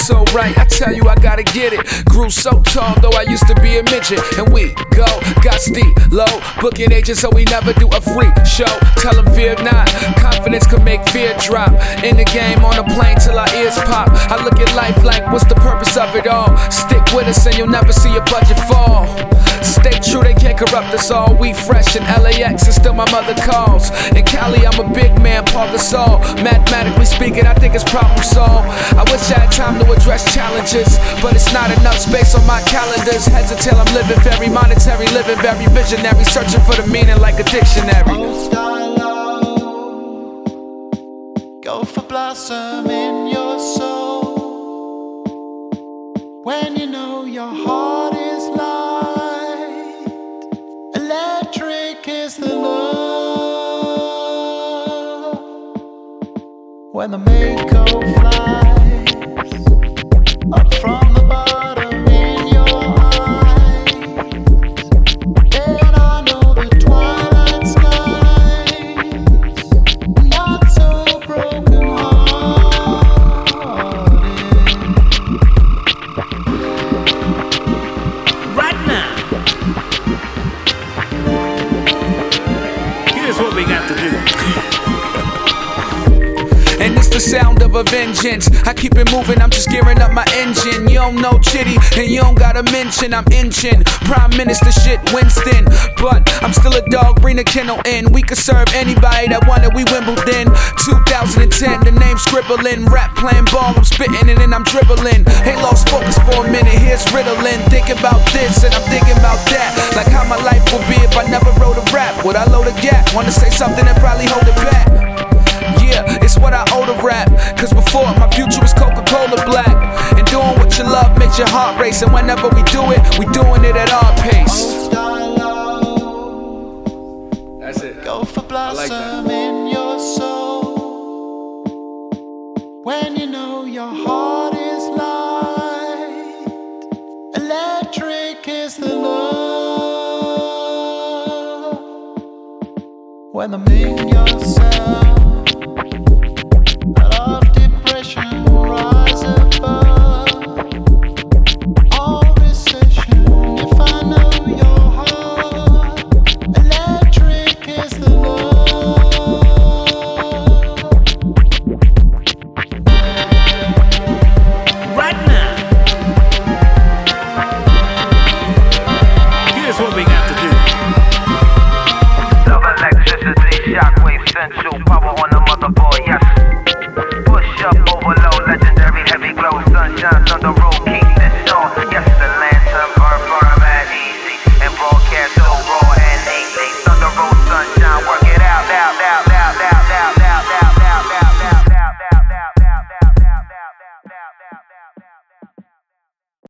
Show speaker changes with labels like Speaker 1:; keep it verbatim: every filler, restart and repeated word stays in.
Speaker 1: so right, I tell you I gotta get it. Grew so tall, though I used to be a midget. And we go, got steep, low, booking agents, so we never do a free show. Tell them fear not, confidence can make fear drop. In the game, on a plane till our ears pop. I look at life like, what's the purpose of it all? Stick with us and you'll never see your budget fall. Stay true, they can't corrupt us all. We fresh in L A X and still my mother calls. In Cali, I'm a big man, Paul Gasol. Mathematically speaking, I think it's problem solved. I wish I had time to address challenges, but it's not enough space on my calendars. Heads until I'm living very monetary, living very visionary, searching for the meaning like a dictionary.
Speaker 2: Oh, style low, go for blossom in your soul. When you know your heart is light, electric is the love. When the Mako flies up from the bottom in your eyes, then I know the twilight skies not so broken hearted.
Speaker 3: Right now, here's what we got to do.
Speaker 1: And it's the sound of a vengeance. I keep it moving, I'm just gearing up my engine. You don't know Chitty, and you don't gotta mention I'm inching Prime Minister shit, Winston. But I'm still a dog, bring the kennel in. We could serve anybody that wanted, we Wimbledon. two thousand ten, the name scribbling. Rap playing ball, I'm spitting and then I'm dribbling. Ain't lost focus for a minute, here's Ritalin. Thinking about this and I'm thinking about that. Like how my life would be if I never wrote a rap. Would I load a gap? Wanna say something and probably hold it back. Yeah, it's what I owe to rap. Cause before, my future was Coca-Cola black. And doing what you love makes your heart race. And whenever we do it, we doing it at our pace.
Speaker 2: Oh, style low,
Speaker 1: That's it.
Speaker 2: go for blossom
Speaker 1: like that.
Speaker 2: in your soul. When you know your heart is light, electric is the love. When the minion sound of depression rise above all recession. If I know your heart, electric is the love.
Speaker 3: Right now, here's what we got to do.
Speaker 4: Love, electricity, shockwave, central power on the motherboard, yes. Push up, overload, legendary, heavy glow, sunshine, thunder roll, key